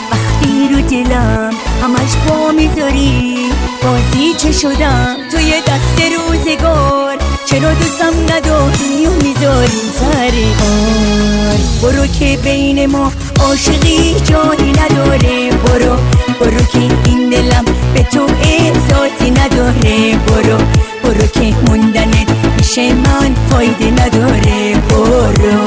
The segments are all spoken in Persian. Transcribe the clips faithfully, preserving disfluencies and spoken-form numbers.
وقتی رو دلم همش پا میذاری، بازی چه شدم توی دست روزگار، چرا دوستم نداری و میذاری سر کار. برو که بین ما عاشقی جایی نداره، برو برو که این دلم به تو احساسی نداره، برو برو که موندنت پیش من فایده نداره، برو.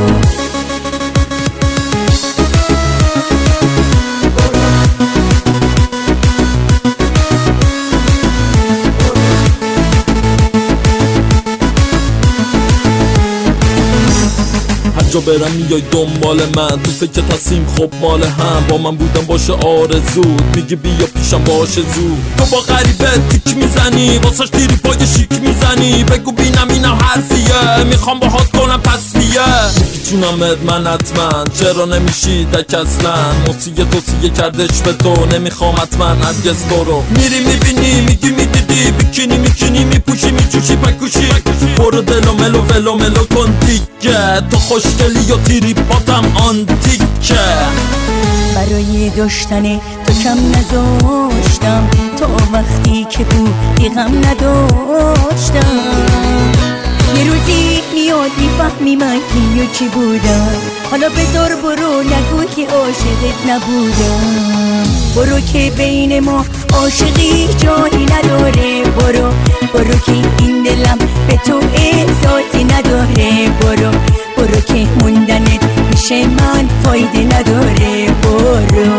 جا برم میای دنبال من، تو فکر تصیم خب مال هم، با من بودم باشه آرزود، میگی بیا پیشم باشه زود. تو با غریبه تیک میزنی، واسش تیری پای شیک میزنی، بگو بینم اینم حرفیه، میخوام باهات کنم تصفیه. میگی جونمت من حتما، چرا نمیشی دک اصلا، موسیقی توصیه کردش به تو، نمیخوام حتما هرگز تو رو. میری میبینی میگی میدیدی، بیکینی میکنی میپوشی میجوشی پکوشی، برو دلو ملو ولو ملو کن دیگه، تو خوشگلی و تیری باتم آنتیکه. برای داشتن تو کم نذاشتم، تا وقتی که بودی غم نداشتم. یه روزی میاد میفهمی من کی و چی بودم، حالا بذار برو نگو که عاشقت نبودم. برو که بین ما عاشقی جایی نداره، برو برو که این دلم به تو احساسی نداره، برو برو که موندنت پیش من فایده نداره، برو.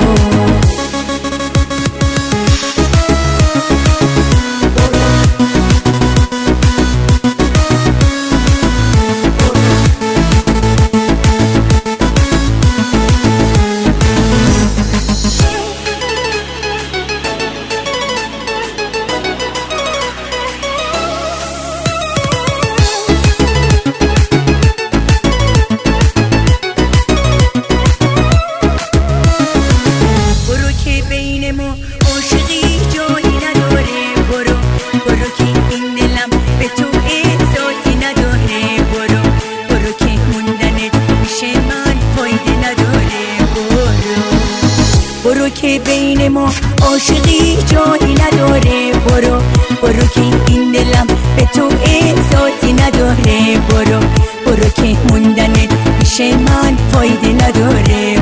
برو که بین ما عاشقی جایی نداره، برو برو که این دلم به تو احساسی نداره، برو برو که موندنت پیش من فایده نداره،